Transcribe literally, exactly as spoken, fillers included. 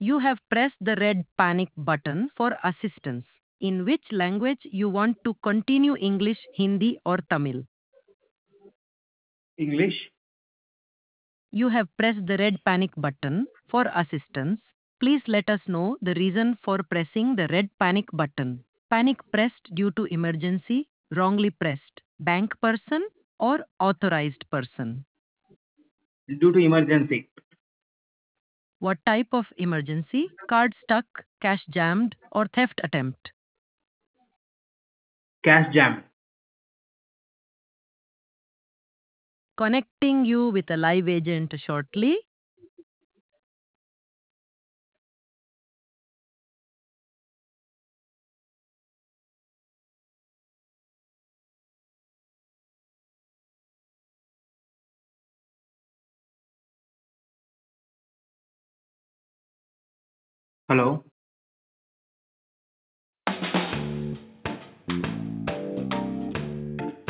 You have pressed the red panic button for assistance. In which language you want to continue, English, Hindi or Tamil? English. You have pressed the red panic button for assistance. Please let us know the reason for pressing the red panic button. Panic pressed due to emergency, wrongly pressed. Bank person or authorized person? Due to emergency. What type of emergency? Card stuck, cash jammed, or theft attempt? Cash jam. Connecting you with a live agent shortly. Hello.